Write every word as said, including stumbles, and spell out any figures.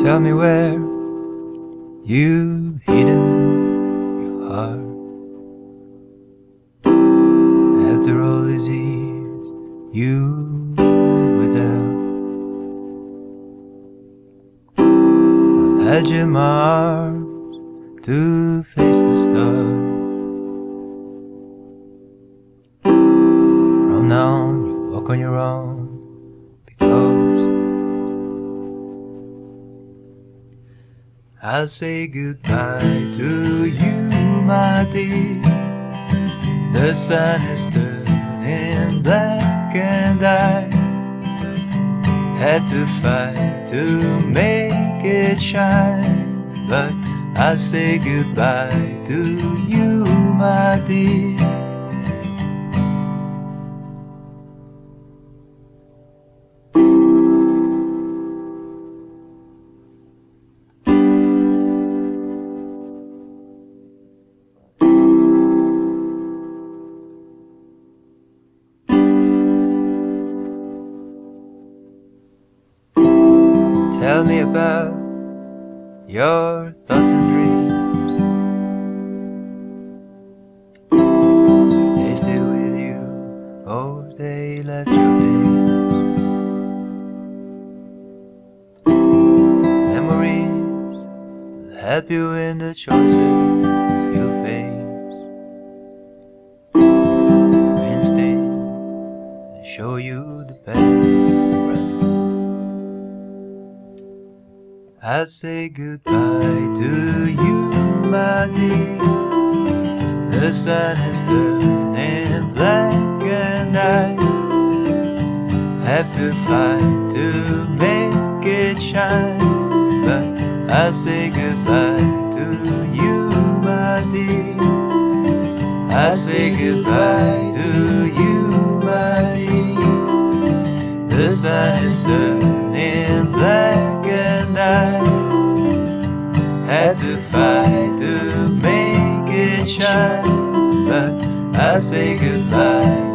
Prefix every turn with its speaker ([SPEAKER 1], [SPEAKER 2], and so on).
[SPEAKER 1] Tell me where you've hidden your heart. After all these years you live without, I've had you in my arms to face the stars. From now on you walk on your own, because I'll say goodbye to you, my dear. The sun is turning black and I had to fight to make it shine. But I'll say goodbye to you, my dear. Tell me about your thoughts and dreams. They still with you, or they left your days. Memories will help you in the choices you'll face. Your instinct will show you the path to run. I'll say goodbye to you, my dear. The sun is turning black and I have to fight to make it shine. But I'll say goodbye to you, my dear. I'll say goodbye to you, my dear. The sun is turning black and I had to fight to make it shine. But I say goodbye